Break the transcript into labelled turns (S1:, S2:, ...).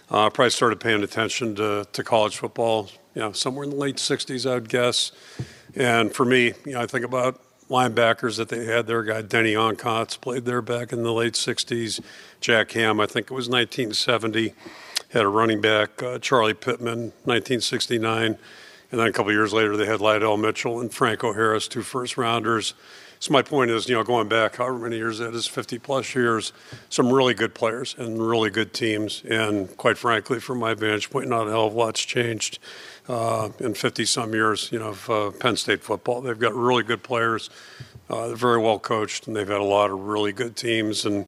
S1: Probably started paying attention to college football, somewhere in the late 60s, I would guess. And for me, I think about linebackers that they had there. Guy Denny Onkotz played there back in the late 60s. Jack Ham, I think it was 1970. Had a running back, Charlie Pittman, 1969. And then a couple years later, they had Lydell Mitchell and Franco Harris, 2 first-rounders. So my point is, going back however many years that is, 50-plus years, some really good players and really good teams. And quite frankly, from my vantage point, not a hell of a lot's changed in 50-some years, of Penn State football. They've got really good players. They're very well coached, and they've had a lot of really good teams. And